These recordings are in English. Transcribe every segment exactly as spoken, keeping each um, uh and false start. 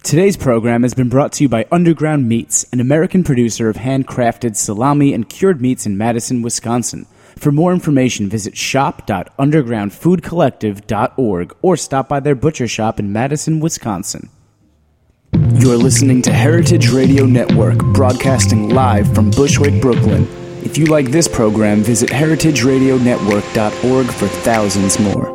Today's program has been brought to you by Underground Meats, an American producer of handcrafted salami and cured meats in Madison, Wisconsin. For more information, visit shop dot underground food collective dot org or stop by their butcher shop in Madison, Wisconsin. You're listening to Heritage Radio Network, broadcasting live from Bushwick, Brooklyn. If you like this program, visit heritage radio network dot org for thousands more.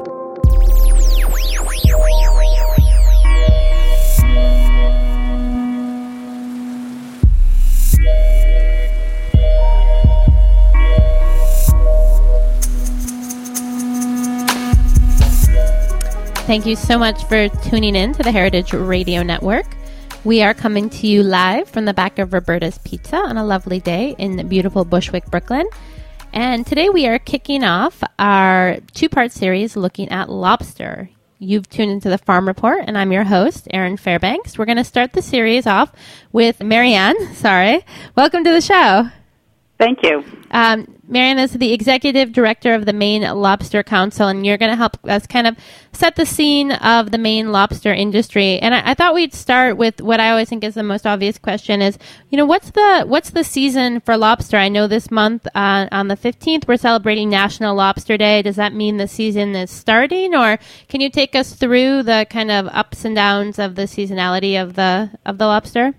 Thank you so much for tuning in to the Heritage Radio Network. We are coming to you live from the back of Roberta's Pizza on a lovely day in beautiful Bushwick, Brooklyn. And today we are kicking off our two-part series looking at lobster. You've tuned into the Farm Report, and I'm your host, Erin Fairbanks. We're going to start the series off with Marianne. Sorry. Welcome to the show. Thank you. Um, Marianne is the Executive Director of the Maine Lobster Council, and you're going to help us kind of set the scene of the Maine lobster industry. And I, I thought we'd start with what I always think is the most obvious question is, you know, what's the what's the season for lobster? I know this month uh, on the fifteenth, we're celebrating National Lobster Day. Does that mean the season is starting, or can you take us through the kind of ups and downs of the seasonality of the of the lobster?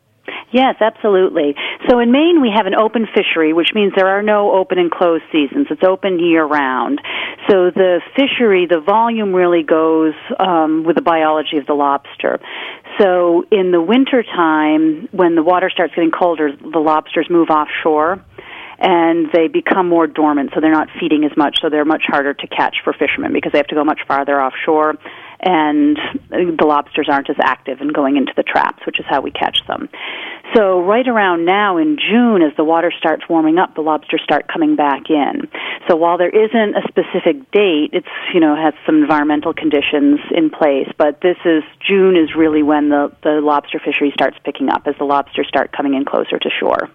Yes, absolutely. So in Maine, we have an open fishery, which means there are no open and closed seasons. It's open year-round. So the fishery, the volume really goes um, with the biology of the lobster. So in the wintertime, when the water starts getting colder, the lobsters move offshore, and they become more dormant, so they're not feeding as much, so they're much harder to catch for fishermen because they have to go much farther offshore, and the lobsters aren't as active in going into the traps, which is how we catch them. So right around now in June, as the water starts warming up, the lobsters start coming back in. So while there isn't a specific date, it's, you know, has some environmental conditions in place, but this is, June is really when the, the lobster fishery starts picking up, as the lobsters start coming in closer to shore.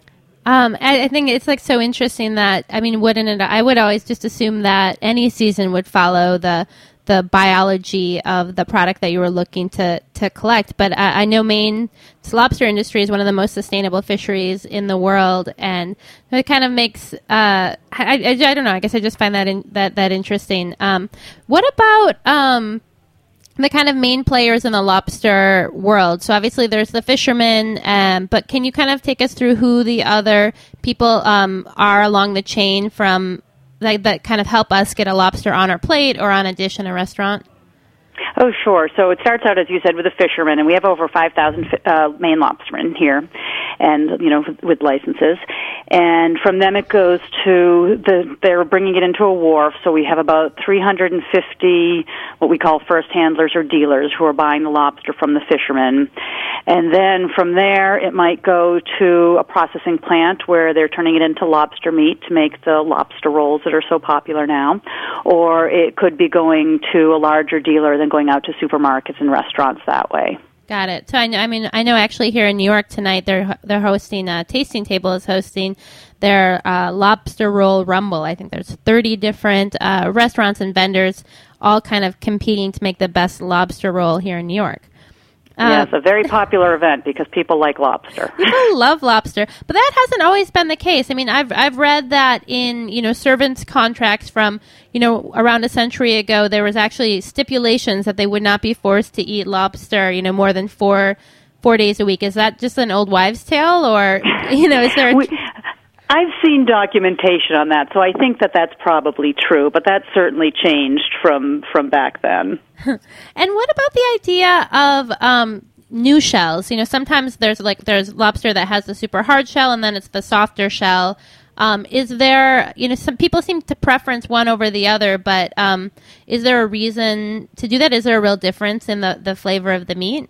Um, I, I think it's like so interesting that, I mean, wouldn't it, I would always just assume that any season would follow the the biology of the product that you were looking to, to collect. But I, I know Maine's lobster industry is one of the most sustainable fisheries in the world, and it kind of makes, uh, I, I, I don't know, I guess I just find that in, that, that interesting. Um, what about um, the kind of main players in the lobster world? So obviously there's the fishermen, um, but can you kind of take us through who the other people um, are along the chain from Like, that kind of help us get a lobster on our plate or on a dish in a restaurant? Oh, sure. So it starts out, as you said, with the fishermen, and we have over five thousand uh, Maine lobstermen here, and, you know, with, with licenses. And from them it goes to, the they're bringing it into a wharf, so we have about three hundred fifty what we call first handlers or dealers who are buying the lobster from the fishermen. And then from there it might go to a processing plant where they're turning it into lobster meat to make the lobster rolls that are so popular now. Or it could be going to a larger dealer than going out to supermarkets and restaurants that way. Got it. So I know, I mean, I know actually here in New York tonight they're they're hosting a Tasting Table is hosting their uh, lobster roll rumble. I think there's thirty different uh, restaurants and vendors all kind of competing to make the best lobster roll here in New York. Yes, um, a very popular event because people like lobster. People love lobster, but that hasn't always been the case. I mean, I've I've read that in, you know, servants' contracts from, you know, around a century ago, there was actually stipulations that they would not be forced to eat lobster, you know, more than four four days a week. Is that just an old wives' tale, or, you know, is there a... we, I've seen documentation on that, so I think that that's probably true, but that's certainly changed from, from back then. And what about the idea of um, new shells? You know, sometimes there's like there's lobster that has the super hard shell, and then it's the softer shell. Um, is there, you know, some people seem to preference one over the other, but um, is there a reason to do that? Is there a real difference in the, the flavor of the meat?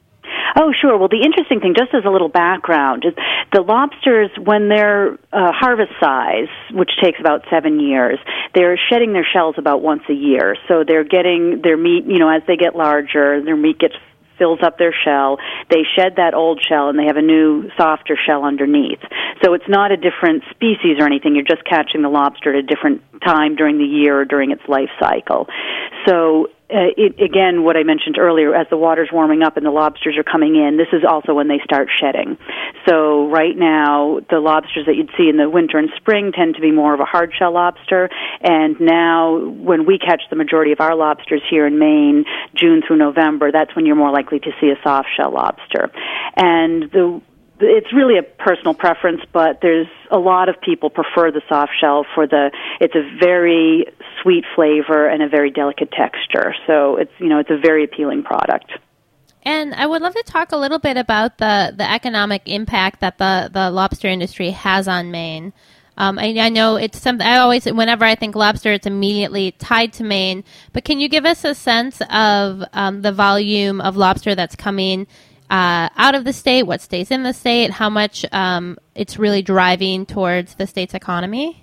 Oh, sure. Well, the interesting thing, just as a little background, is the lobsters, when they're uh, harvest size, which takes about seven years, they're shedding their shells about once a year. So they're getting their meat, you know, as they get larger, their meat gets fills up their shell. They shed that old shell, and they have a new, softer shell underneath. So it's not a different species or anything. You're just catching the lobster at a different time during the year or during its life cycle. So uh, it, again, what I mentioned earlier, as the water's warming up and the lobsters are coming in, this is also when they start shedding. So right now, the lobsters that you'd see in the winter and spring tend to be more of a hard shell lobster, and now when we catch the majority of our lobsters here in Maine, June through November, that's when you're more likely to see a soft shell lobster. And the It's really a personal preference, but there's a lot of people prefer the soft shell for the, it's a very sweet flavor and a very delicate texture. So it's, you know, it's a very appealing product. And I would love to talk a little bit about the, the economic impact that the, the lobster industry has on Maine. Um, I, I know it's something, I always, whenever I think lobster, it's immediately tied to Maine. But can you give us a sense of um, the volume of lobster that's coming Uh, out of the state, what stays in the state, how much um, it's really driving towards the state's economy?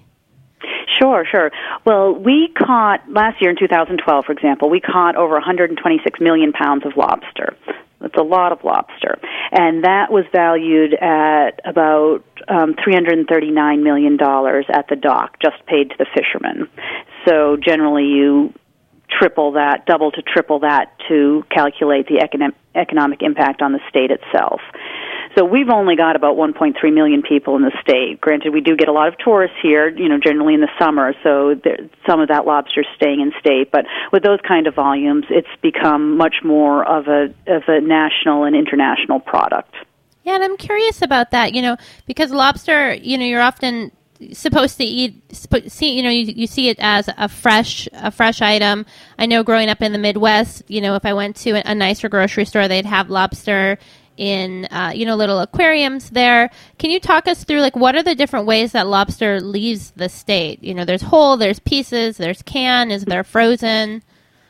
Sure, sure. Well, we caught, last year in two thousand twelve, for example, we caught over one hundred twenty-six million pounds of lobster. That's a lot of lobster. And that was valued at about um, three hundred thirty-nine million dollars at the dock, just paid to the fishermen. So generally you triple that, double to triple that to calculate the economic economic impact on the state itself. So we've only got about one point three million people in the state. Granted, we do get a lot of tourists here, you know, generally in the summer, so there, some of that lobster is staying in state. But with those kind of volumes, it's become much more of a of a national and international product. Yeah, and I'm curious about that, you know, because lobster, you know, you're often supposed to eat, see, you know, you, you see it as a fresh, a fresh item. I know growing up in the Midwest, you know, if I went to a, a nicer grocery store, they'd have lobster in, uh, you know, little aquariums there. Can you talk us through, like, what are the different ways that lobster leaves the state? You know, there's whole, there's pieces, there's can, is there frozen?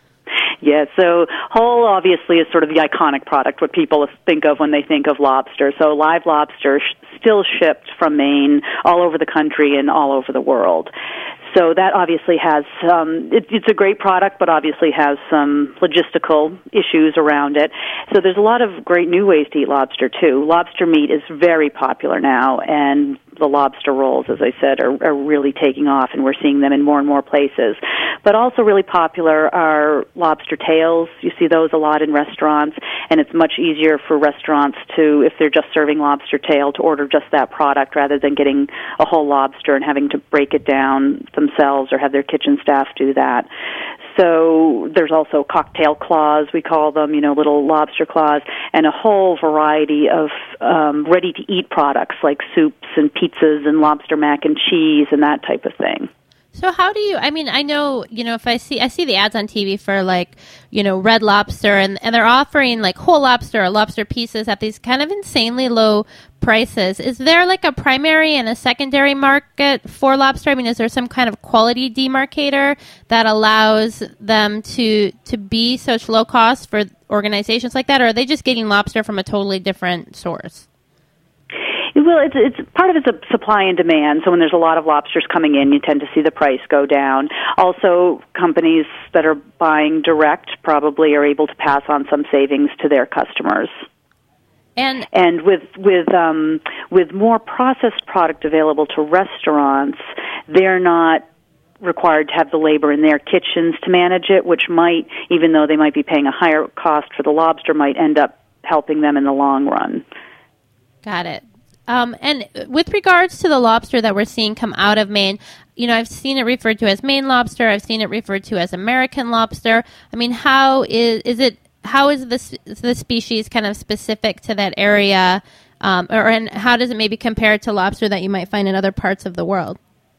Yeah, so whole obviously is sort of the iconic product, what people think of when they think of lobster. So live lobster sh- still shipped from Maine all over the country and all over the world. So that obviously has, um, it, it's a great product, but obviously has some logistical issues around it. So there's a lot of great new ways to eat lobster, too. Lobster meat is very popular now, and the lobster rolls, as I said, are, are really taking off, and we're seeing them in more and more places. But also really popular are lobster tails. You see those a lot in restaurants, and it's much easier for restaurants to, if they're just serving lobster tail, to order just that product rather than getting a whole lobster and having to break it down themselves or have their kitchen staff do that. So there's also cocktail claws, we call them, you know, little lobster claws, and a whole variety of um, ready-to-eat products like soups and pizzas and lobster mac and cheese and that type of thing. So how do you, I mean, I know, you know, if I see, I see the ads on T V for, like, you know, Red Lobster, and, and they're offering, like, whole lobster or lobster pieces at these kind of insanely low prices. Is there, like, a primary and a secondary market for lobster? I mean, is there some kind of quality demarcator that allows them to, to be such low cost for organizations like that, or are they just getting lobster from a totally different source? Well, it's, it's part of it's a supply and demand. So when there's a lot of lobsters coming in, you tend to see the price go down. Also, companies that are buying direct probably are able to pass on some savings to their customers. And and with with um, with more processed product available to restaurants, they're not required to have the labor in their kitchens to manage it, which might, even though they might be paying a higher cost for the lobster, might end up helping them in the long run. Got it. Um, and with regards to the lobster that we're seeing come out of Maine, you know, I've seen it referred to as Maine lobster. I've seen it referred to as American lobster. I mean, how is is it? How is this the species kind of specific to that area, um, or and how does it maybe compare to lobster that you might find in other parts of the world?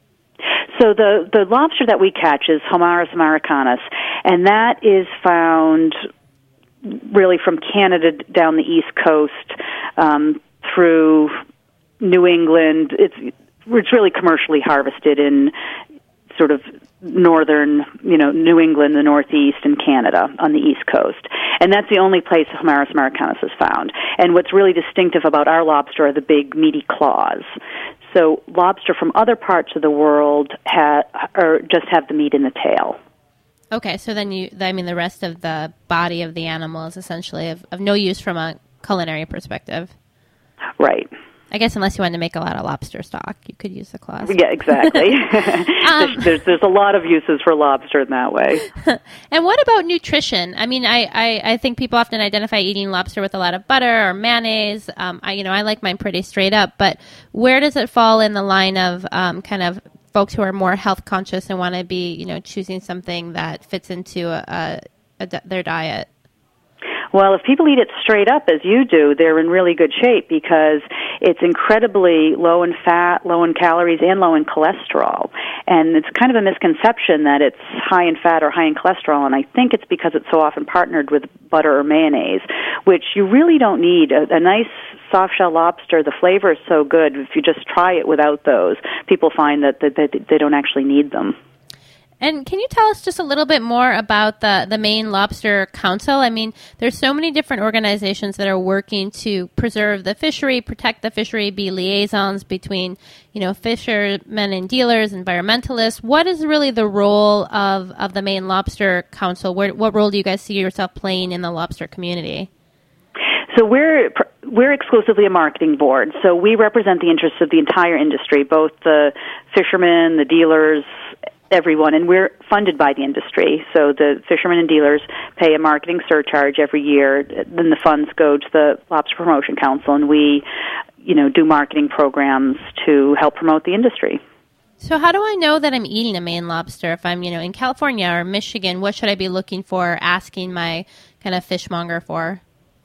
So the the lobster that we catch is Homarus americanus, and that is found really from Canada down the East Coast um, through New England. It's it's really commercially harvested in sort of northern, you know, New England, the Northeast, and Canada on the East Coast. And that's the only place Homarus americanus is found. And what's really distinctive about our lobster are the big, meaty claws. So lobster from other parts of the world ha- or just have the meat in the tail. Okay, so then you, I mean, the rest of the body of the animal is essentially of, of no use from a culinary perspective. Right. I guess unless you wanted to make a lot of lobster stock, you could use the claws. Yeah, exactly. um, there's, there's a lot of uses for lobster in that way. And what about nutrition? I mean, I, I, I think people often identify eating lobster with a lot of butter or mayonnaise. Um, I, you know, I like mine pretty straight up, but where does it fall in the line of um, kind of folks who are more health conscious and want to be, you know, choosing something that fits into a, a, a, their diet? Well, if people eat it straight up as you do, they're in really good shape because it's incredibly low in fat, low in calories, and low in cholesterol. And it's kind of a misconception that it's high in fat or high in cholesterol, and I think it's because it's so often partnered with butter or mayonnaise, which you really don't need. A, a nice soft-shell lobster, the flavor is so good. If you just try it without those, people find that, that, that they don't actually need them. And can you tell us just a little bit more about the, the Maine Lobster Council? I mean, there's so many different organizations that are working to preserve the fishery, protect the fishery, be liaisons between, you know, fishermen and dealers, environmentalists. What is really the role of, of the Maine Lobster Council? Where, what role do you guys see yourself playing in the lobster community? So we're we're exclusively a marketing board. So we represent the interests of the entire industry, both the fishermen, the dealers, everyone, and we're funded by the industry. So the fishermen and dealers pay a marketing surcharge every year. Then the funds go to the Lobster Promotion Council, and we, you know, do marketing programs to help promote the industry. So how do I know that I'm eating a Maine lobster? If I'm, you know, in California or Michigan, what should I be looking for, asking my kind of fishmonger for?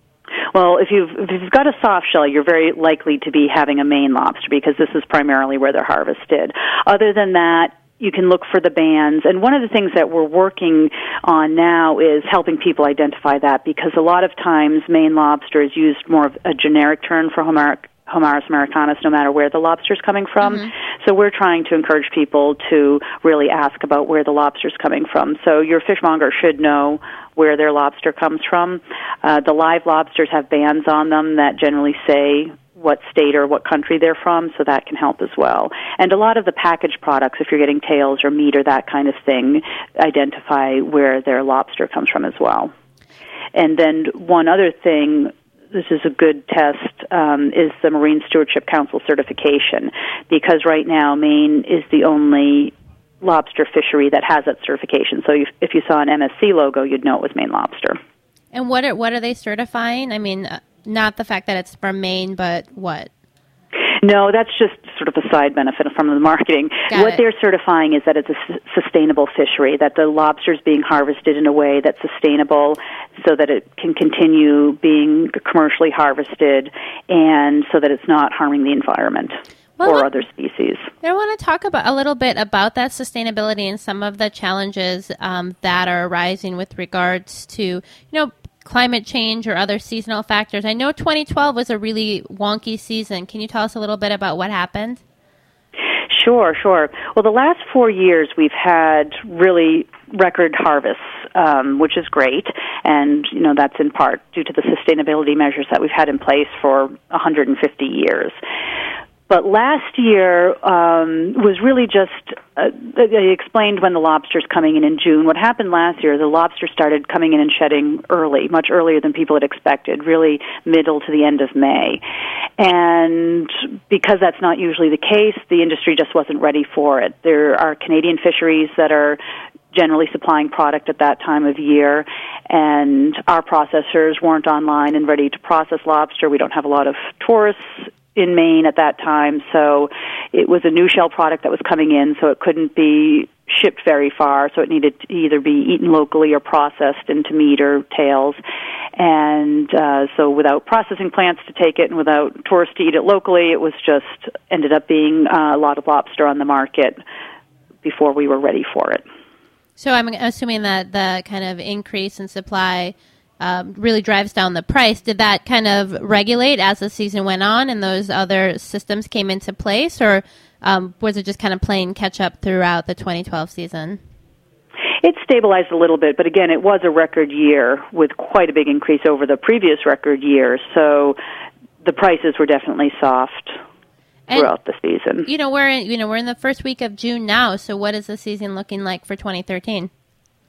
Well, if you've, if you've got a soft shell, you're very likely to be having a Maine lobster because this is primarily where they're harvested. Other than that, you can look for the bands. And one of the things that we're working on now is helping people identify that because a lot of times Maine lobster is used more of a generic term for Homer- Homarus americanus, no matter where the lobster's coming from. Mm-hmm. So we're trying to encourage people to really ask about where the lobster's coming from. So your fishmonger should know where their lobster comes from. Uh, the live lobsters have bands on them that generally say what state or what country they're from, so that can help as well. And a lot of the packaged products, if you're getting tails or meat or that kind of thing, identify where their lobster comes from as well. And then one other thing, this is a good test, um, is the Marine Stewardship Council certification, because right now Maine is the only lobster fishery that has that certification. So if, if you saw an M S C logo, you'd know it was Maine lobster. And what are, what are they certifying? I mean, uh, not the fact that it's from Maine, but what? No, that's just sort of a side benefit from the marketing. Got what it. They're certifying is that it's a s- sustainable fishery, that the lobster is being harvested in a way that's sustainable so that it can continue being commercially harvested and so that it's not harming the environment. Well, or other species. I want to talk about a little bit about that sustainability and some of the challenges um, that are arising with regards to, you know, climate change or other seasonal factors. I know twenty twelve was a really wonky season. Can you tell us a little bit about what happened? Sure, sure. Well, the last four years we've had really record harvests, um, which is great, and you know that's in part due to the sustainability measures that we've had in place for one hundred fifty years. But last year um, was really just, uh, I explained when the lobster's coming in in June. What happened last year, the lobster started coming in and shedding early, much earlier than people had expected, really middle to the end of May. And because that's not usually the case, the industry just wasn't ready for it. There are Canadian fisheries that are generally supplying product at that time of year, and our processors weren't online and ready to process lobster. We don't have a lot of tourists in Maine at that time, so it was a new shell product that was coming in, so it couldn't be shipped very far, so it needed to either be eaten locally or processed into meat or tails. And uh, so without processing plants to take it and without tourists to eat it locally, it was just ended up being uh, a lot of lobster on the market before we were ready for it. So I'm assuming that the kind of increase in supply Um, really drives down the price. Did that kind of regulate as the season went on and those other systems came into place, or um, was it just kind of playing catch up throughout the twenty twelve season? It stabilized a little bit, but again, it was a record year with quite a big increase over the previous record year, so the prices were definitely soft throughout and, the season. You know, we're in, you know we're in the first week of June now, so what is the season looking like for twenty thirteen?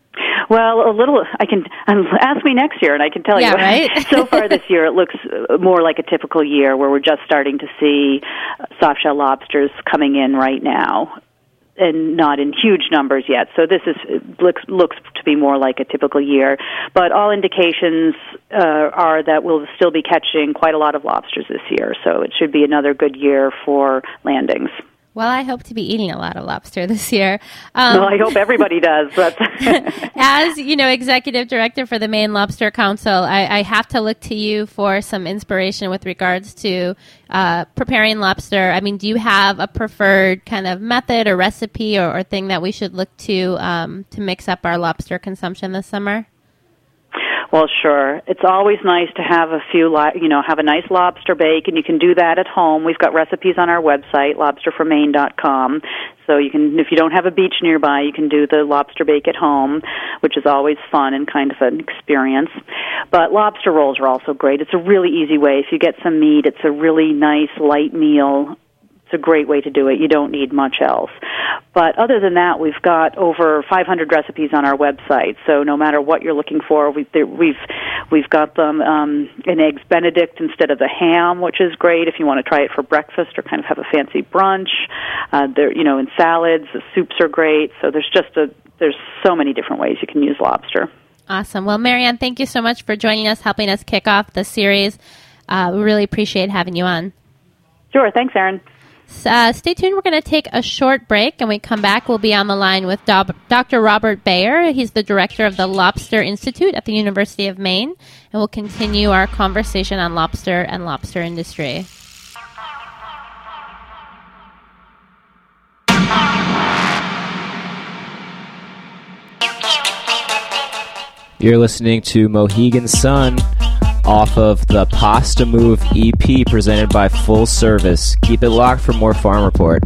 Well, a little. I can ask me next year, and I can tell yeah, you. Right? So far this year, it looks more like a typical year where we're just starting to see soft-shell lobsters coming in right now, and not in huge numbers yet. So this is looks looks to be more like a typical year. But all indications uh, are that we'll still be catching quite a lot of lobsters this year. So it should be another good year for landings. Well, I hope to be eating a lot of lobster this year. Um, well, I hope everybody does. But as, you know, executive director for the Maine Lobster Council, I, I have to look to you for some inspiration with regards to uh, preparing lobster. I mean, do you have a preferred kind of method or recipe or, or thing that we should look to um, to mix up our lobster consumption this summer? Well, sure. It's always nice to have a few, you know, have a nice lobster bake, and you can do that at home. We've got recipes on our website, lobster for maine dot com. So you can, if you don't have a beach nearby, you can do the lobster bake at home, which is always fun and kind of an experience. But lobster rolls are also great. It's a really easy way. If you get some meat, it's a really nice, light meal. It's a great way to do it. You don't need much else. But other than that, we've got over five hundred recipes on our website. So no matter what you're looking for, we've we've we've got them um, in eggs Benedict instead of the ham, which is great if you want to try it for breakfast or kind of have a fancy brunch. Uh, there, you know, in salads, the soups are great. So there's just a there's so many different ways you can use lobster. Awesome. Well, Marianne, thank you so much for joining us, helping us kick off the series. Uh, we really appreciate having you on. Sure. Thanks, Erin. Uh, stay tuned. We're going to take a short break, and when we come back, we'll be on the line with Do- Doctor Robert Bayer. He's the director of the Lobster Institute at the University of Maine, and we'll continue our conversation on lobster and lobster industry. You're listening to Mohegan Sun off of the Pasta Move E P presented by Full Service. Keep it locked for more Farm Report.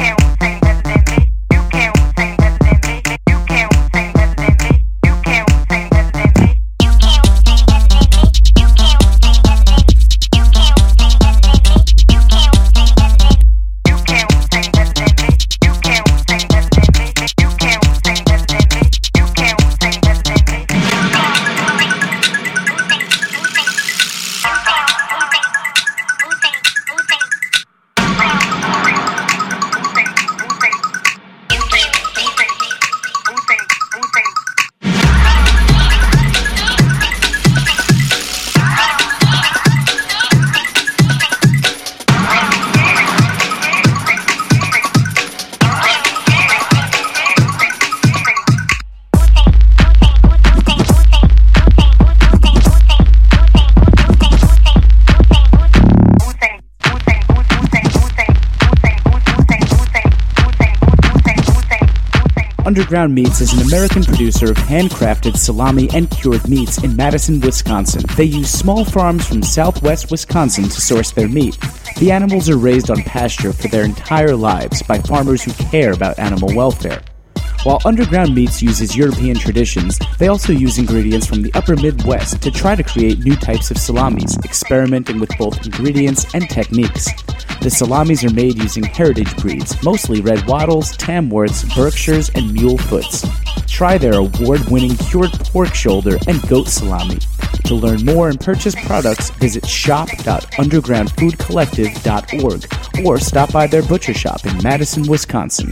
Underground Meats is an American producer of handcrafted salami and cured meats in Madison, Wisconsin. They use small farms from southwest Wisconsin to source their meat. The animals are raised on pasture for their entire lives by farmers who care about animal welfare. While Underground Meats uses European traditions, they also use ingredients from the upper Midwest to try to create new types of salamis, experimenting with both ingredients and techniques. The salamis are made using heritage breeds, mostly red wattles, tamworths, berkshires, and mule foots. Try their award-winning cured pork shoulder and goat salami. To learn more and purchase products, visit shop dot underground food collective dot org or stop by their butcher shop in Madison, Wisconsin.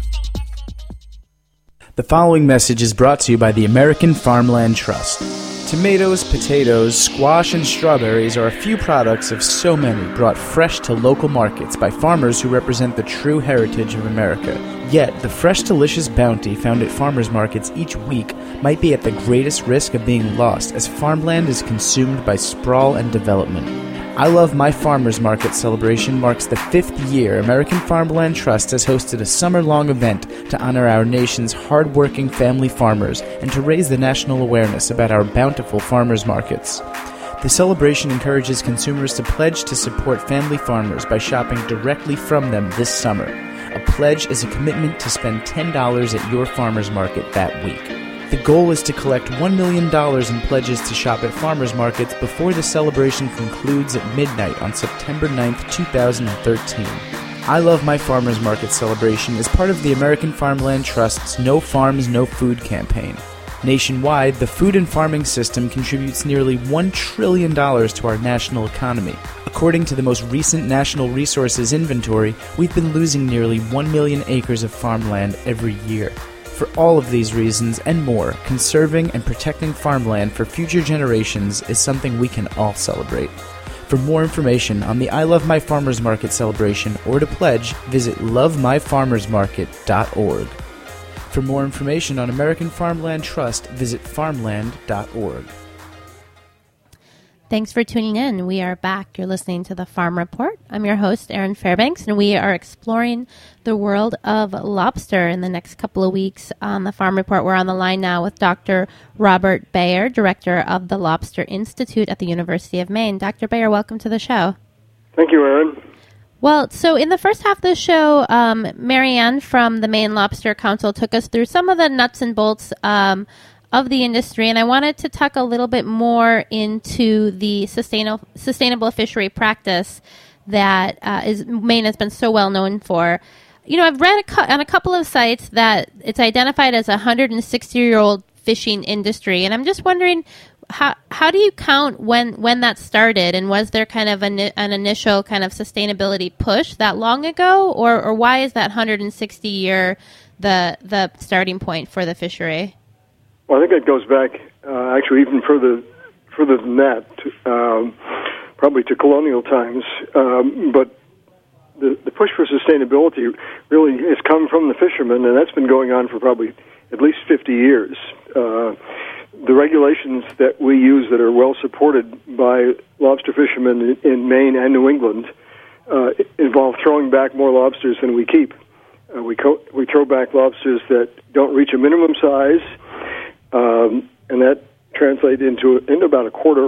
The following message is brought to you by the American Farmland Trust. Tomatoes, potatoes, squash, and strawberries are a few products of so many brought fresh to local markets by farmers who represent the true heritage of America. Yet, the fresh, delicious bounty found at farmers markets each week might be at the greatest risk of being lost as farmland is consumed by sprawl and development. I Love My Farmers Market celebration marks the fifth year American Farmland Trust has hosted a summer-long event to honor our nation's hard-working family farmers and to raise the national awareness about our bountiful farmers markets. The celebration encourages consumers to pledge to support family farmers by shopping directly from them this summer. A pledge is a commitment to spend ten dollars at your farmers market that week. The goal is to collect one million dollars in pledges to shop at farmers markets before the celebration concludes at midnight on September ninth, two thousand thirteen. I Love My Farmers Market celebration is part of the American Farmland Trust's No Farms, No Food campaign. Nationwide, the food and farming system contributes nearly one trillion dollars to our national economy. According to the most recent National Resources Inventory, we've been losing nearly one million acres of farmland every year. For all of these reasons and more, conserving and protecting farmland for future generations is something we can all celebrate. For more information on the I Love My Farmers Market celebration or to pledge, visit love my farmers market dot org. For more information on American Farmland Trust, visit farmland dot org. Thanks for tuning in. We are back. You're listening to The Farm Report. I'm your host, Erin Fairbanks, and we are exploring the world of lobster in the next couple of weeks on The Farm Report. We're on the line now with Doctor Robert Bayer, Director of the Lobster Institute at the University of Maine. Doctor Bayer, welcome to the show. Thank you, Erin. Well, so in the first half of the show, um, Marianne from the Maine Lobster Council took us through some of the nuts and bolts um, of the industry, and I wanted to talk a little bit more into the sustainable sustainable fishery practice that uh, is Maine has been so well known for. You know, I've read a cu- on a couple of sites that it's identified as a one hundred sixty-year-old fishing industry, and I'm just wondering, How how do you count when, when that started, and was there kind of an, an initial kind of sustainability push that long ago, or, or why is that one hundred sixty year the the starting point for the fishery? Well, I think it goes back uh, actually even further further than that, um, probably to colonial times. Um, but the the push for sustainability really has come from the fishermen, and that's been going on for probably at least fifty years. Uh, The regulations that we use that are well supported by lobster fishermen in, in Maine and New England uh, involve throwing back more lobsters than we keep. Uh, we co- we throw back lobsters that don't reach a minimum size, um, and that translates into into about a quarter,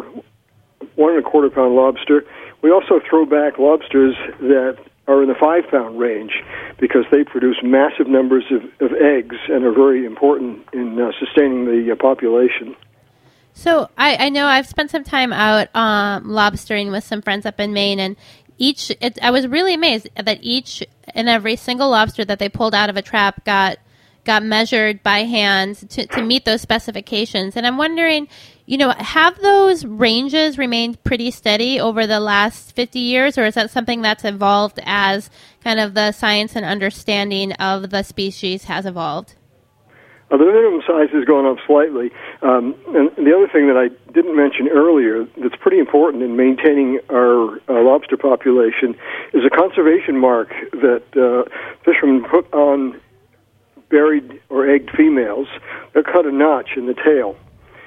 one and a quarter pound lobster. We also throw back lobsters that are in the five pound range because they produce massive numbers of, of eggs and are very important in uh, sustaining the uh, population. So I, I know I've spent some time out um, lobstering with some friends up in Maine, and each it, I was really amazed that each and every single lobster that they pulled out of a trap got got measured by hand to, to meet those specifications. And I'm wondering, you know, have those ranges remained pretty steady over the last fifty years, or is that something that's evolved as kind of the science and understanding of the species has evolved? Uh, the minimum size has gone up slightly. Um, and the other thing that I didn't mention earlier that's pretty important in maintaining our uh, lobster population is a conservation mark that uh, fishermen put on buried or egged females. They'll cut a notch in the tail.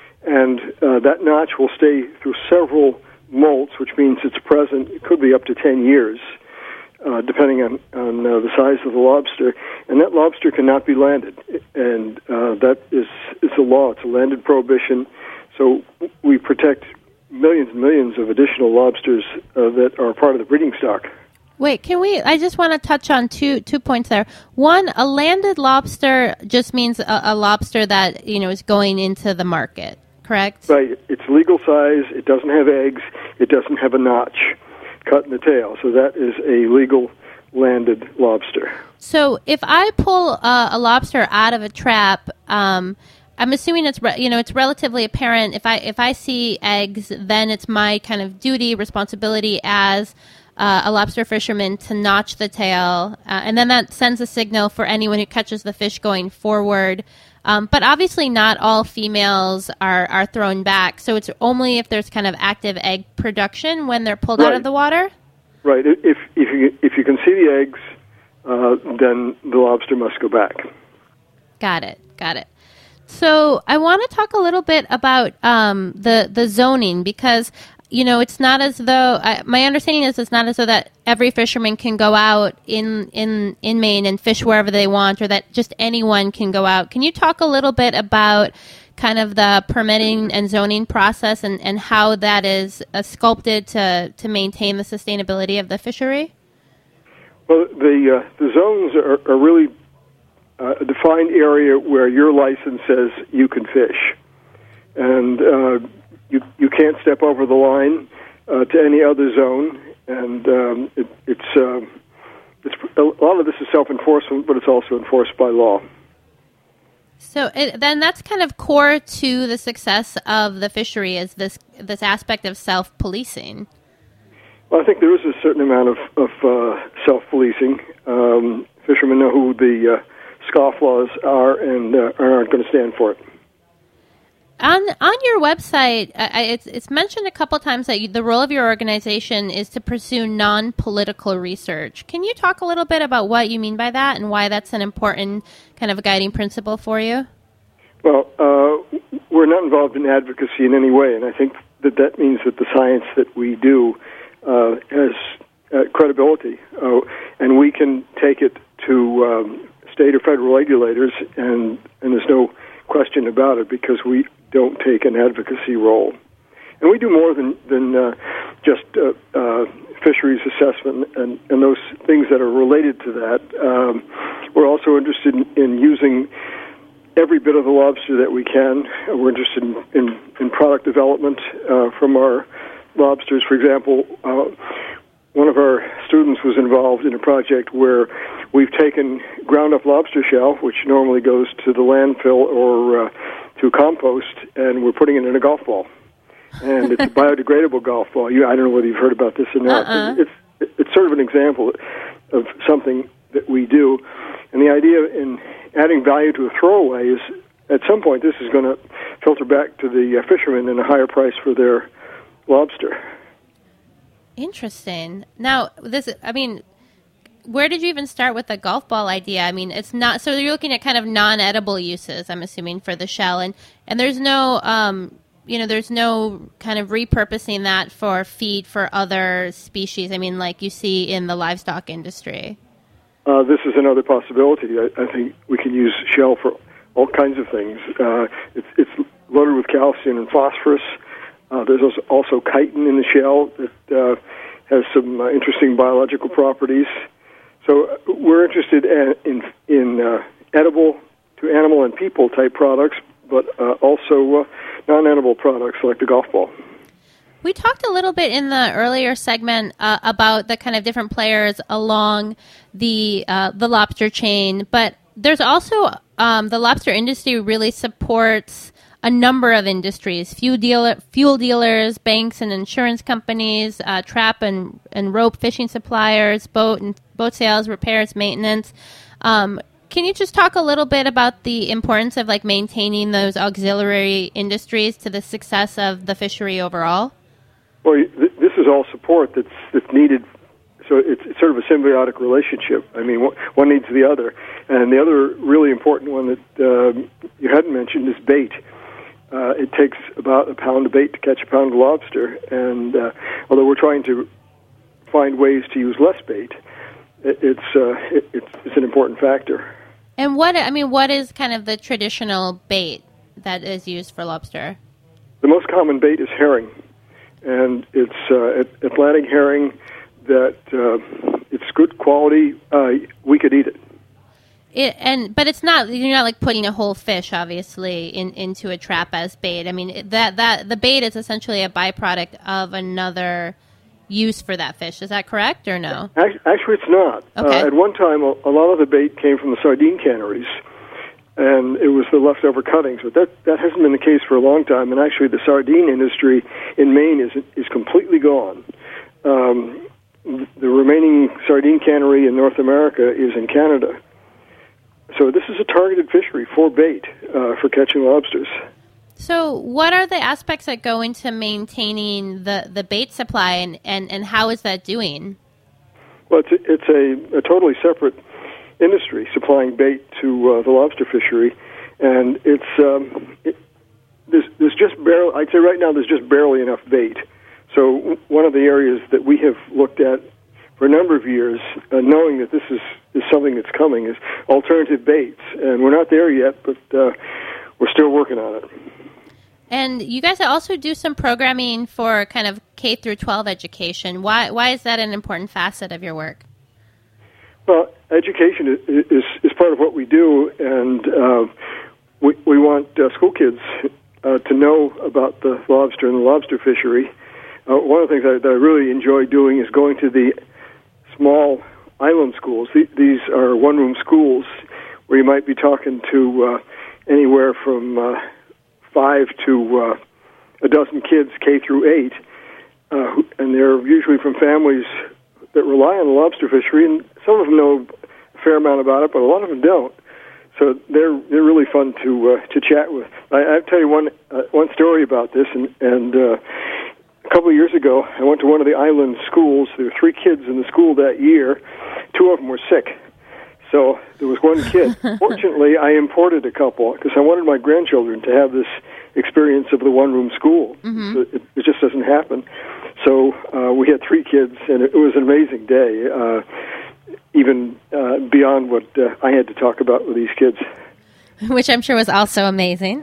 And uh, that notch will stay through several molts, which means it's present. It could be up to ten years, uh, depending on, on uh, the size of the lobster. And that lobster cannot be landed. And uh, that is, is a law. It's a landed prohibition. So we protect millions and millions of additional lobsters uh, that are part of the breeding stock. Wait, can we, I just want to touch on two two points there. One, a landed lobster just means a, a lobster that, you know, is going into the market, correct? Right. It's legal size. It doesn't have eggs. It doesn't have a notch cut in the tail. So that is a legal landed lobster. So if I pull uh, a lobster out of a trap, um, I'm assuming it's re- you know it's relatively apparent. If I if I see eggs, then it's my kind of duty, responsibility as uh, a lobster fisherman to notch the tail, uh, and then that sends a signal for anyone who catches the fish going forward. Um, but obviously, not all females are, are thrown back. So it's only if there's kind of active egg production when they're pulled right. out of the water. Right. If if you if you can see the eggs, uh, then the lobster must go back. Got it. Got it. So I want to talk a little bit about um, the the zoning, because you know it's not as though uh, my understanding is it's not as though that every fisherman can go out in, in in Maine and fish wherever they want, or that just anyone can go out. Can you talk a little bit about kind of the permitting and zoning process and, and how that is uh, sculpted to, to maintain the sustainability of the fishery? Well, the uh, the zones are, are really uh, a defined area where your license says you can fish, and uh, you you can't step over the line uh, to any other zone. And um, it, it's uh, it's a lot of this is self-enforcement, but it's also enforced by law. So it, then that's kind of core to the success of the fishery is this this aspect of self-policing. Well, I think there is a certain amount of, of uh, self-policing. Um, fishermen know who the uh, scofflaws are and uh, aren't going to stand for it. On on your website, uh, it's it's mentioned a couple times that you, the role of your organization is to pursue non-political research. Can you talk a little bit about what you mean by that and why that's an important kind of guiding principle for you? Well, uh, we're not involved in advocacy in any way, and I think that that means that the science that we do uh, has uh, credibility, uh, and we can take it to um, state or federal regulators, and, and there's no question about it because we don't take an advocacy role. And we do more than, than uh, just uh, uh, fisheries assessment and, and those things that are related to that. Um, we're also interested in, in using every bit of the lobster that we can. We're interested in, in, in product development uh, from our lobsters. For example, uh, one of our students was involved in a project where we've taken ground-up lobster shell, which normally goes to the landfill or uh, to compost, and we're putting it in a golf ball. And it's a biodegradable golf ball. You, I don't know whether you've heard about this or not. Uh-uh. It's, it's sort of an example of something that we do. And the idea in adding value to a throwaway is, at some point, this is going to filter back to the uh, fishermen in a higher price for their lobster. Interesting. Now, this, I mean, where did you even start with the golf ball idea? I mean, it's not, so you're looking at kind of non-edible uses, I'm assuming, for the shell, and, and there's no, um, you know, there's no kind of repurposing that for feed for other species, I mean, like you see in the livestock industry. Uh, this is another possibility. I, I think we can use shell for all kinds of things. Uh, it's, it's loaded with calcium and phosphorus. Uh, there's also, also chitin in the shell that uh, has some uh, interesting biological properties. So uh, we're interested in in, in uh, edible to animal and people type products, but uh, also uh, non-edible products like the golf ball. We talked a little bit in the earlier segment uh, about the kind of different players along the uh, the lobster chain, but there's also um, the lobster industry really supports a number of industries: fuel dealer, fuel dealers, banks and insurance companies, uh, trap and, and rope fishing suppliers, boat and boat sales, repairs, maintenance. Um, can you just talk a little bit about the importance of like maintaining those auxiliary industries to the success of the fishery overall? Well, th- this is all support that's that's needed. So it's, it's sort of a symbiotic relationship. I mean, one needs the other, and the other really important one that um, you hadn't mentioned is bait. Uh, it takes about a pound of bait to catch a pound of lobster, and uh, although we're trying to find ways to use less bait, it, it's, uh, it, it's it's an important factor. And what I mean, what is kind of the traditional bait that is used for lobster? The most common bait is herring, and it's uh, Atlantic herring that uh, it's good quality. Uh, we could eat it. It, and but it's not, you're not like putting a whole fish obviously in, into a trap as bait. I mean it, that that the bait is essentially a byproduct of another use for that fish. Is that correct or no? Actually, it's not. Okay. Uh, at one time, a, a lot of the bait came from the sardine canneries, and it was the leftover cuttings. But that that hasn't been the case for a long time. And actually, the sardine industry in Maine is is completely gone. Um, the remaining sardine cannery in North America is in Canada. So this is a targeted fishery for bait, uh, for catching lobsters. So what are the aspects that go into maintaining the, the bait supply, and, and, and how is that doing? Well, it's a, it's a, a totally separate industry, supplying bait to uh, the lobster fishery. And it's um, it, there's, there's just barely, I'd say right now there's just barely enough bait. So one of the areas that we have looked at for a number of years, uh, knowing that this is, is something that's coming, is alternative baits. And we're not there yet, but uh, we're still working on it. And you guys also do some programming for kind of K through twelve education. Why why is that an important facet of your work? Well, education is is, is part of what we do, and uh, we, we want uh, school kids uh, to know about the lobster and the lobster fishery. Uh, one of the things I, that I really enjoy doing is going to the small island schools. These are one-room schools where you might be talking to uh, anywhere from uh, five to uh, a dozen kids, K through eight, uh, and they're usually from families that rely on the lobster fishery, and some of them know a fair amount about it, but a lot of them don't. So they're they're really fun to uh, to chat with. I, I'll tell you one uh, one story about this, and and uh, a couple of years ago, I went to one of the island schools. There were three kids in the school that year. Two of them were sick, so there was one kid. Fortunately, I imported a couple because I wanted my grandchildren to have this experience of the one-room school. Mm-hmm. So it, it just doesn't happen. So uh, we had three kids, and it, it was an amazing day. Uh, even uh, beyond what uh, I had to talk about with these kids. Which I'm sure was also amazing.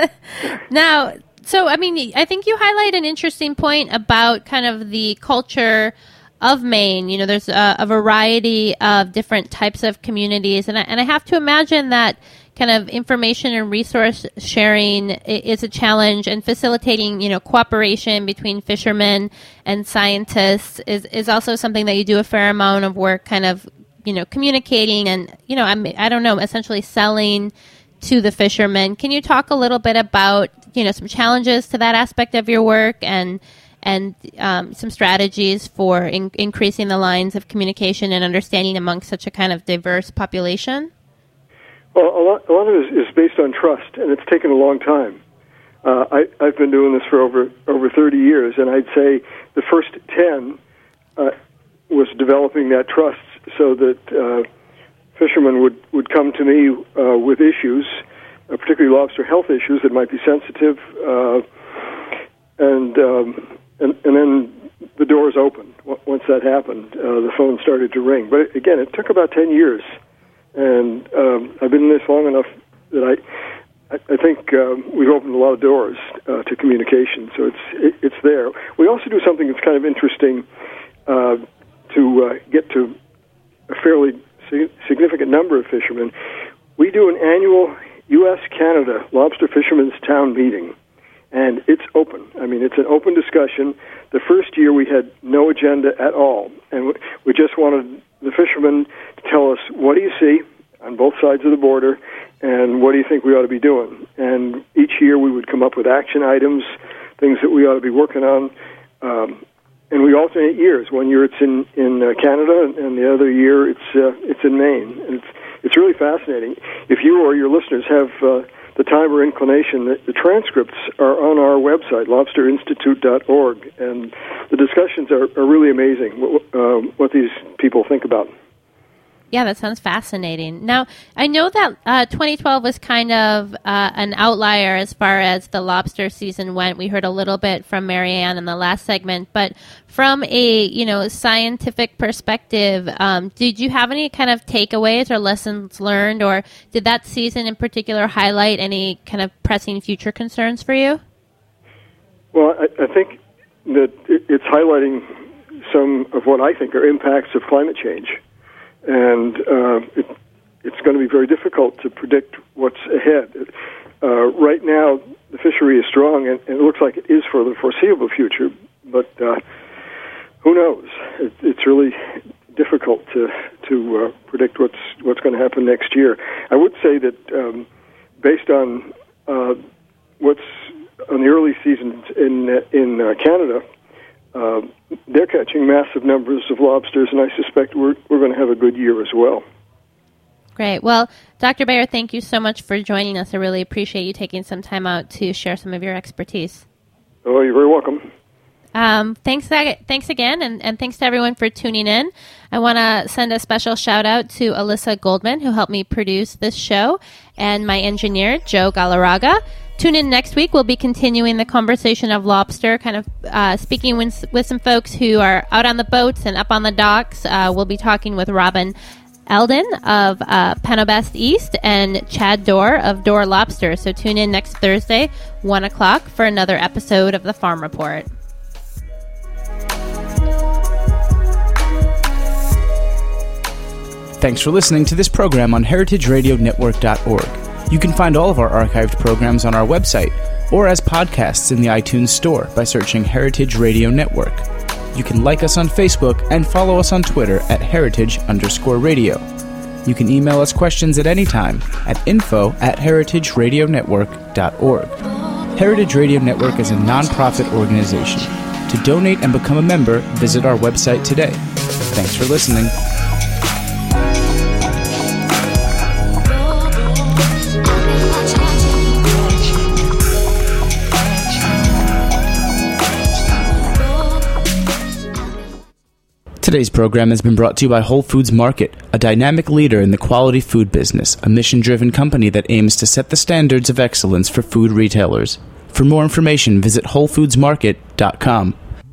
Now, so, I mean, I think you highlight an interesting point about kind of the culture of Maine. You know, there's a, a variety of different types of communities, and I, and I have to imagine that kind of information and resource sharing is a challenge, and facilitating, you know, cooperation between fishermen and scientists is, is also something that you do a fair amount of work kind of, you know, communicating and, you know, I'm, I don't know, essentially selling to the fishermen. Can you talk a little bit about, you know, some challenges to that aspect of your work and and um, some strategies for in, increasing the lines of communication and understanding amongst such a kind of diverse population? Well, a lot, a lot of it is based on trust, and it's taken a long time. Uh, I, I've been doing this for over over thirty years, and I'd say the first ten uh, was developing that trust so that uh, fishermen would, would come to me uh, with issues, uh, particularly lobster health issues that might be sensitive, uh, and, um, and and then the doors opened. Once that happened, uh, the phone started to ring. But again, it took about ten years. And um, I've been in this long enough that I, I, I think um, we've opened a lot of doors uh, to communication. So it's it, it's there. We also do something that's kind of interesting uh, to uh, get to a fairly significant number of fishermen. We do an annual U S Canada Lobster Fishermen's Town Meeting, and it's open. I mean, it's an open discussion. The first year we had no agenda at all, and we just wanted the fishermen to tell us, what do you see on both sides of the border, and what do you think we ought to be doing? And each year we would come up with action items, things that we ought to be working on, um, and we alternate years. One year it's in in uh, Canada, and the other year it's uh, it's in Maine, and it's it's really fascinating. If you or your listeners have uh, the time or inclination, the, the transcripts are on our website, lobster institute dot org, and the discussions are, are really amazing, what, uh, what these people think about. Yeah, that sounds fascinating. Now, I know that uh, twenty twelve was kind of uh, an outlier as far as the lobster season went. We heard a little bit from Marianne in the last segment, but from a, you know, scientific perspective, um, did you have any kind of takeaways or lessons learned, or did that season in particular highlight any kind of pressing future concerns for you? Well, I, I think that it, it's highlighting some of what I think are impacts of climate change. And uh, it, it's going to be very difficult to predict what's ahead. Uh, right now, the fishery is strong, and, and it looks like it is for the foreseeable future, but uh, who knows? It, it's really difficult to to uh, predict what's what's going to happen next year. I would say that um, based on uh, what's on the early seasons in in uh, Canada, Uh, they're catching massive numbers of lobsters, and I suspect we're we're going to have a good year as well. Great. Well, Doctor Bayer, thank you so much for joining us. I really appreciate you taking some time out to share some of your expertise. Oh, you're very welcome. Um, thanks, thanks again, and, and thanks to everyone for tuning in. I want to send a special shout-out to Alyssa Goldman, who helped me produce this show, and my engineer, Joe Galarraga. Tune in next week. We'll be continuing the conversation of lobster, kind of uh, speaking with, with some folks who are out on the boats and up on the docks. Uh, we'll be talking with Robin Eldon of uh, Penobest East and Chad Dorr of Dorr Lobster. So tune in next Thursday, one o'clock, for another episode of The Farm Report. Thanks for listening to this program on heritage radio network dot org. You can find all of our archived programs on our website or as podcasts in the iTunes Store by searching Heritage Radio Network. You can like us on Facebook and follow us on Twitter at heritage underscore radio. You can email us questions at any time at info at heritage radio network dot org. Heritage Radio Network is a nonprofit organization. To donate and become a member, visit our website today. Thanks for listening. Today's program has been brought to you by Whole Foods Market, a dynamic leader in the quality food business, a mission-driven company that aims to set the standards of excellence for food retailers. For more information, visit whole foods market dot com.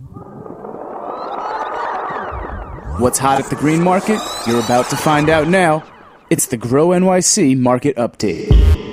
What's hot at the green market? You're about to find out now. It's the Grow N Y C Market Update.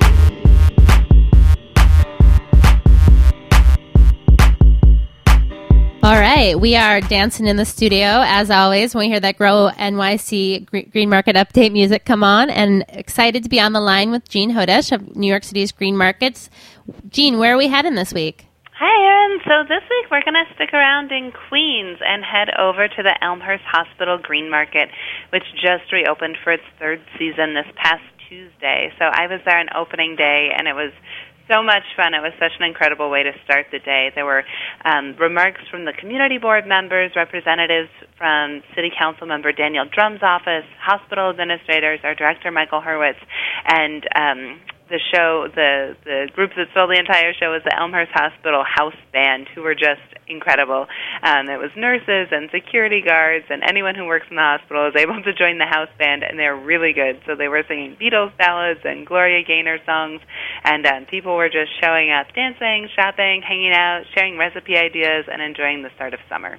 All right, we are dancing in the studio, as always, when we hear that Grow N Y C Green Market Update music come on, and excited to be on the line with Jean Hodesh of New York City's Green Markets. Jean, where are we heading this week? Hi, Erin. So this week we're going to stick around in Queens and head over to the Elmhurst Hospital Green Market, which just reopened for its third season this past Tuesday. So I was there on opening day, and it was so much fun. It was such an incredible way to start the day. There were um, remarks from the community board members, representatives from City Council member Daniel Drum's office, hospital administrators, our director Michael Hurwitz, and um, the show, the, the group that filled the entire show was the Elmhurst Hospital House Band, who were just incredible. Um, it was nurses and security guards, and anyone who works in the hospital was able to join the house band, and they were really good. So they were singing Beatles ballads and Gloria Gaynor songs, and um, people were just showing up, dancing, shopping, hanging out, sharing recipe ideas, and enjoying the start of summer.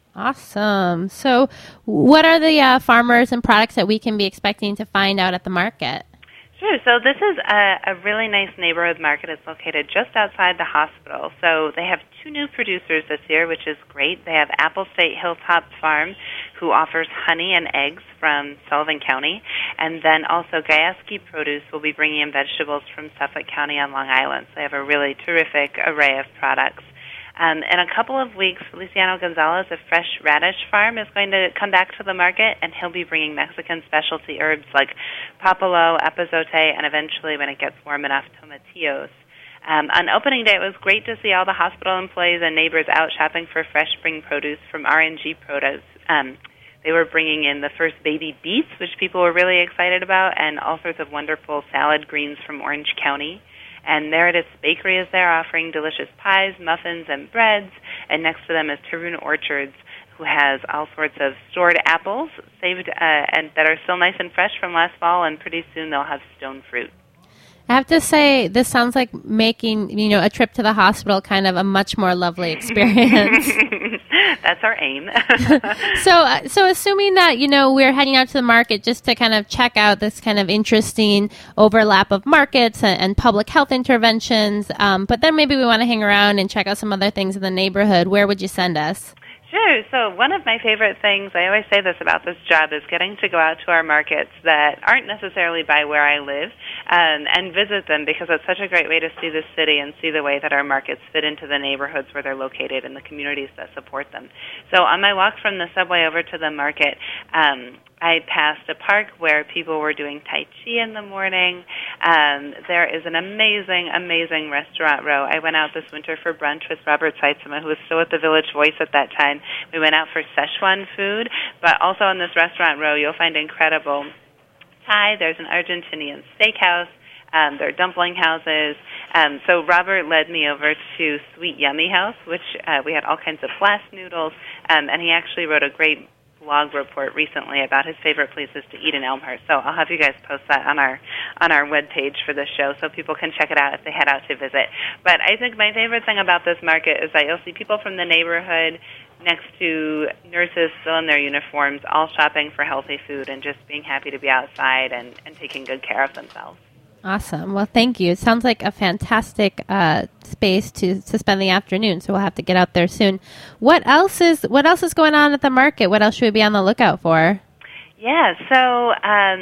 Awesome. So what are the uh, farmers and products that we can be expecting to find out at the market? Sure. So this is a, a really nice neighborhood market. It's located just outside the hospital. So they have two new producers this year, which is great. They have Apple State Hilltop Farm, who offers honey and eggs from Sullivan County. And then also Gajewski Produce will be bringing in vegetables from Suffolk County on Long Island. So they have a really terrific array of products. Um, in a couple of weeks, Feliciano Gonzalez of Fresh Radish Farm is going to come back to the market, and he'll be bringing Mexican specialty herbs like papalo, epazote, and eventually, when it gets warm enough, tomatillos. Um, on opening day, it was great to see all the hospital employees and neighbors out shopping for fresh spring produce from R and G Produce. Um, they were bringing in the first baby beets, which people were really excited about, and all sorts of wonderful salad greens from Orange County. And Meredith's Bakery is there offering delicious pies, muffins, and breads. And next to them is Tarun Orchards, who has all sorts of stored apples saved uh, and that are still nice and fresh from last fall, and pretty soon they'll have stone fruit. I have to say, this sounds like making, you know, a trip to the hospital kind of a much more lovely experience. That's our aim. so, uh, so assuming that, you know, we're heading out to the market just to kind of check out this kind of interesting overlap of markets and, and public health interventions, um, but then maybe we want to hang around and check out some other things in the neighborhood, where would you send us? Sure. So one of my favorite things, I always say this about this job, is getting to go out to our markets that aren't necessarily by where I live um, and visit them, because it's such a great way to see the city and see the way that our markets fit into the neighborhoods where they're located and the communities that support them. So on my walk from the subway over to the market, um, I passed a park where people were doing Tai Chi in the morning. Um, there is an amazing, amazing restaurant row. I went out this winter for brunch with Robert Seitzema, who was still at the Village Voice at that time. We went out for Szechuan food, but also in this restaurant row you'll find incredible Thai. There's an Argentinian steakhouse. Um, there are dumpling houses. Um, so Robert led me over to Sweet Yummy House, which uh, we had all kinds of blast noodles, um, and he actually wrote a great blog report recently about his favorite places to eat in Elmhurst. So I'll have you guys post that on our on our webpage for the show so people can check it out if they head out to visit. But I think my favorite thing about this market is that you'll see people from the neighborhood next to nurses still in their uniforms, all shopping for healthy food and just being happy to be outside and, and taking good care of themselves. Awesome. Well, thank you. It sounds like a fantastic uh, space to, to spend the afternoon, so we'll have to get out there soon. What else is what else is going on at the market? What else should we be on the lookout for? Yeah, so um,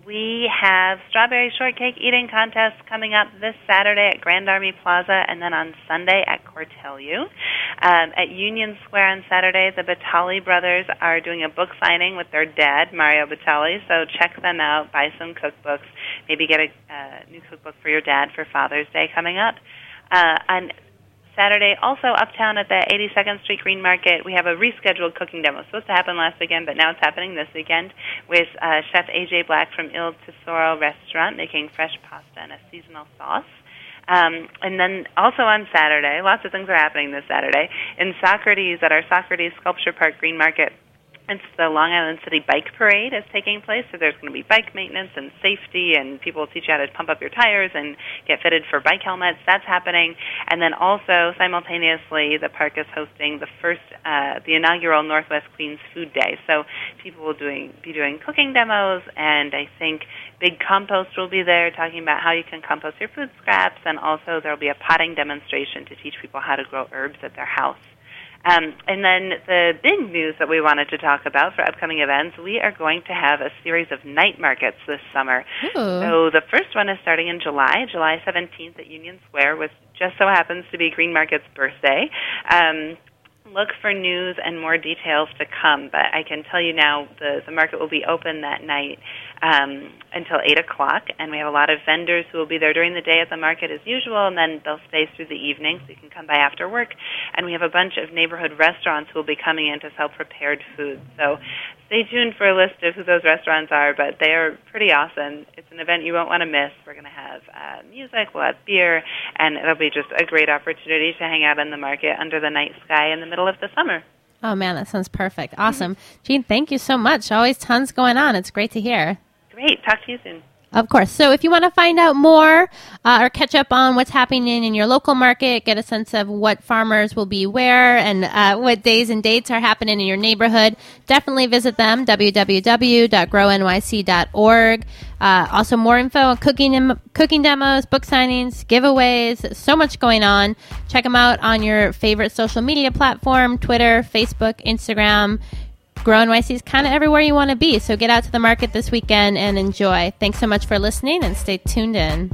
we have strawberry shortcake eating contests coming up this Saturday at Grand Army Plaza and then on Sunday at Cortelyou. Um, at Union Square on Saturday, the Batali brothers are doing a book signing with their dad, Mario Batali, so check them out, buy some cookbooks, maybe get a uh, new cookbook for your dad for Father's Day coming up. Uh, on Saturday, also uptown at the eighty-second Street Green Market, we have a rescheduled cooking demo. It was supposed to happen last weekend, but now it's happening this weekend with uh, Chef A J Black from Il Tesoro Restaurant making fresh pasta and a seasonal sauce. Um, and then also on Saturday, lots of things are happening this Saturday. In Socrates, at our Socrates Sculpture Park Green Market, it's the Long Island City Bike Parade is taking place, so there's going to be bike maintenance and safety, and people will teach you how to pump up your tires and get fitted for bike helmets. That's happening. And then also, simultaneously, the park is hosting the first, uh, the inaugural Northwest Queens Food Day. So people will doing, be doing cooking demos, and I think Big Compost will be there talking about how you can compost your food scraps, and also there will be a potting demonstration to teach people how to grow herbs at their house. Um, and then the big news that we wanted to talk about for upcoming events, we are going to have a series of night markets this summer. Ooh. So the first one is starting in July, July seventeenth at Union Square, which just so happens to be Green Market's birthday. Um, look for news and more details to come, but I can tell you now the, the market will be open that night um, until eight o'clock, and we have a lot of vendors who will be there during the day at the market as usual, and then they'll stay through the evening, so you can come by after work. And we have a bunch of neighborhood restaurants who will be coming in to sell prepared food. So stay tuned for a list of who those restaurants are, but they are pretty awesome. It's an event you won't want to miss. We're going to have uh, music, we'll have beer, and it'll be just a great opportunity to hang out in the market under the night sky in the middle of the summer. Oh, man, that sounds perfect. Awesome. Mm-hmm. Jean, thank you so much. Always tons going on. It's great to hear. Great. Talk to you soon. Of course. So if you want to find out more uh, or catch up on what's happening in your local market, get a sense of what farmers will be where and uh, what days and dates are happening in your neighborhood, definitely visit them, w w w dot grow n y c dot org. Uh, also, more info on cooking, dem- cooking demos, book signings, giveaways, so much going on. Check them out on your favorite social media platform, Twitter, Facebook, Instagram. Grow N Y C is kind of everywhere you want to be, so get out to the market this weekend and enjoy. Thanks so much for listening, and stay tuned in.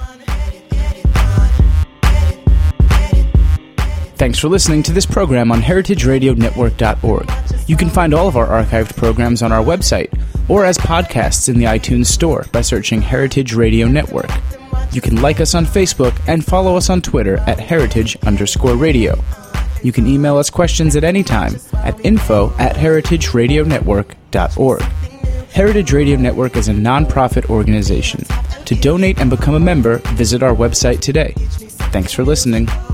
Thanks for listening to this program on heritage radio network dot org. You can find all of our archived programs on our website or as podcasts in the iTunes Store by searching Heritage Radio Network. You can like us on Facebook and follow us on Twitter at heritage underscore radio. You can email us questions at any time at info at heritage radio network dot org. Heritage Radio Network is a non-profit organization. To donate and become a member, visit our website today. Thanks for listening.